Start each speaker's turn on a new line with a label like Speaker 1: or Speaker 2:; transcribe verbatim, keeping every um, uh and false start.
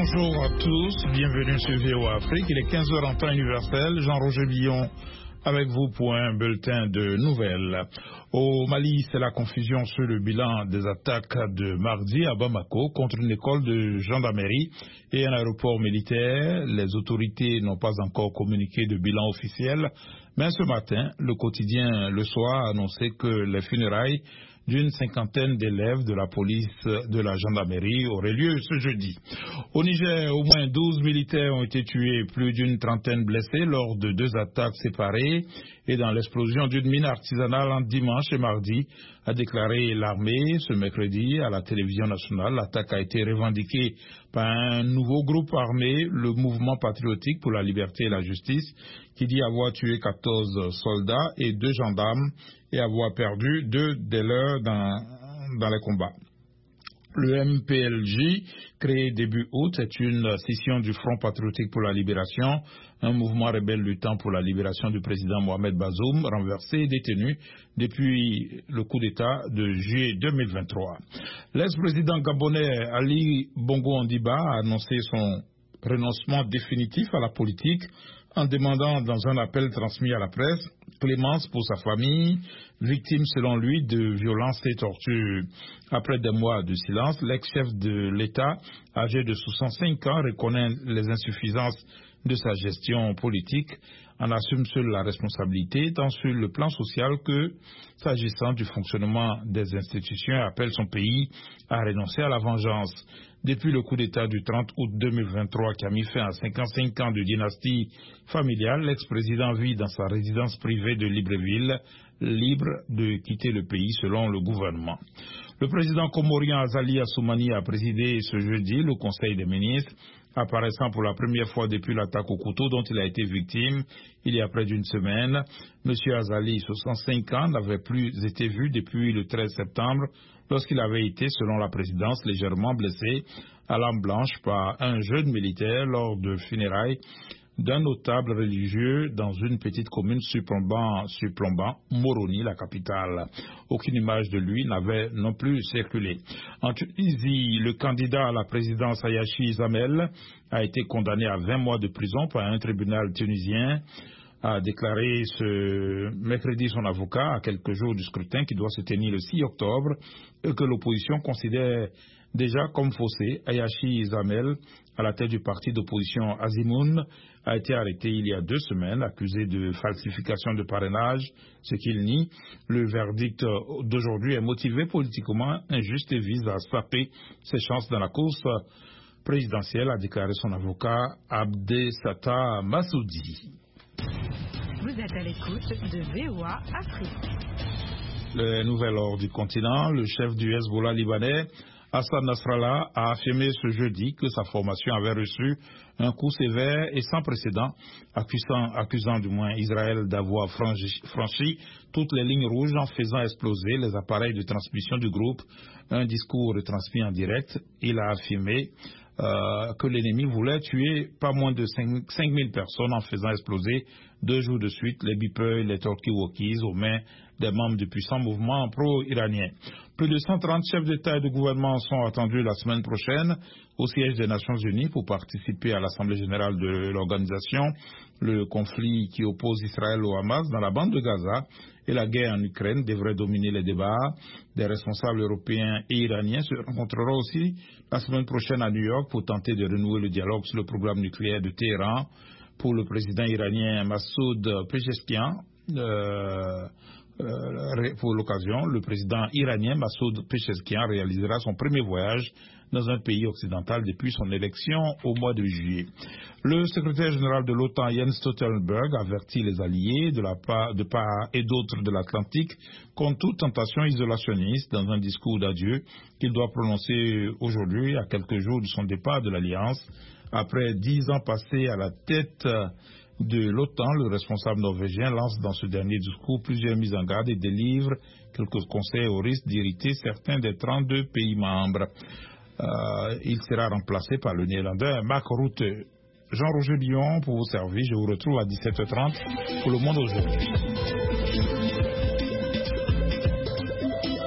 Speaker 1: Bonjour à tous, bienvenue sur V O A Afrique. Il est quinze heures en temps universel. Jean-Roger Billon avec vous pour un bulletin de nouvelles. Au Mali, c'est la confusion sur le bilan des attaques de mardi à Bamako contre une école de gendarmerie et un aéroport militaire. Les autorités n'ont pas encore communiqué de bilan officiel, mais ce matin, le quotidien Le Soir a annoncé que les funérailles d'une cinquantaine d'élèves de la police de la gendarmerie aurait lieu ce jeudi. Au Niger, au moins douze militaires ont été tués, plus d'une trentaine blessés lors de deux attaques séparées et dans l'explosion d'une mine artisanale entre dimanche et mardi, a déclaré l'armée ce mercredi à la télévision nationale. L'attaque a été revendiquée par un nouveau groupe armé, le Mouvement patriotique pour la liberté et la justice, qui dit avoir tué quatorze soldats et deux gendarmes et avoir perdu deux des leurs dans, dans les combats. Le M P L J, créé début août, est une scission du Front patriotique pour la libération, un mouvement rebelle luttant pour la libération du président Mohamed Bazoum, renversé et détenu depuis le coup d'État de juillet deux mille vingt-trois. L'ex-président gabonais Ali Bongo Ondimba a annoncé son renoncement définitif à la politique en demandant dans un appel transmis à la presse clémence pour sa famille, victime selon lui de violences et tortures. Après des mois de silence, l'ex-chef de l'État, âgé de soixante-cinq ans, reconnaît les insuffisances de sa gestion politique, en assume seul la responsabilité, tant sur le plan social que s'agissant du fonctionnement des institutions, et appelle son pays à renoncer à la vengeance. Depuis le coup d'État du trente août deux mille vingt-trois qui a mis fin à cinquante-cinq ans de dynastie familiale, l'ex-président vit dans sa résidence privée de Libreville, libre de quitter le pays selon le gouvernement. Le président comorien Azali Assoumani a présidé ce jeudi le Conseil des ministres, apparaissant pour la première fois depuis l'attaque au couteau dont il a été victime il y a près d'une semaine. Monsieur Azali, soixante-cinq ans, n'avait plus été vu depuis le treize septembre, lorsqu'il avait été, selon la présidence, légèrement blessé à l'âme blanche par un jeune militaire lors de funérailles d'un notable religieux dans une petite commune surplombant, surplombant Moroni, la capitale. Aucune image de lui n'avait non plus circulé. En Tunisie, le candidat à la présidence Ayachi Zamel a été condamné à vingt mois de prison par un tribunal tunisien, a déclaré ce mercredi son avocat à quelques jours du scrutin qui doit se tenir le six octobre et que l'opposition considère déjà comme faussé. Ayachi Zamel, à la tête du parti d'opposition Azimoun, a été arrêté il y a deux semaines, accusé de falsification de parrainage, ce qu'il nie. Le verdict d'aujourd'hui est motivé politiquement, injuste et vise à saper ses chances dans la course présidentielle, a déclaré son avocat Abdesata Massoudi.
Speaker 2: Vous êtes à l'écoute de V O A Afrique.
Speaker 1: Le nouvel ordre du continent, le chef du Hezbollah libanais, Hassan Nasrallah, a affirmé ce jeudi que sa formation avait reçu un coup sévère et sans précédent, accusant, accusant du moins Israël d'avoir franchi, franchi toutes les lignes rouges en faisant exploser les appareils de transmission du groupe. Un discours retransmis en direct, il a affirmé euh, que l'ennemi voulait tuer pas moins de cinq mille personnes en faisant exploser deux jours de suite les beepers, les talkie-walkies aux mains des membres du puissant mouvement pro-iranien. Plus de cent trente chefs d'État et de gouvernement sont attendus la semaine prochaine au siège des Nations Unies pour participer à l'Assemblée générale de l'organisation. Le conflit qui oppose Israël au Hamas dans la bande de Gaza et la guerre en Ukraine devrait dominer les débats. Des responsables européens et iraniens se rencontreront aussi la semaine prochaine à New York pour tenter de renouer le dialogue sur le programme nucléaire de Téhéran. Pour le président iranien Massoud Pezeshkian, euh, Euh, pour l'occasion, le président iranien Massoud Pezeshkian réalisera son premier voyage dans un pays occidental depuis son élection au mois de juillet. Le secrétaire général de l'OTAN, Jens Stoltenberg, avertit les alliés de, la part, de part et d'autre de l'Atlantique contre toute tentation isolationniste dans un discours d'adieu qu'il doit prononcer aujourd'hui à quelques jours de son départ de l'Alliance. Après dix ans passés à la tête de l'OTAN, le responsable norvégien lance dans ce dernier discours plusieurs mises en garde et délivre quelques conseils au risque d'irriter certains des trente-deux pays membres. Euh, il sera remplacé par le néerlandais Mark Rutte. Jean-Roger Billon pour vous servir. Je vous retrouve à dix-sept heures trente pour Le Monde aujourd'hui.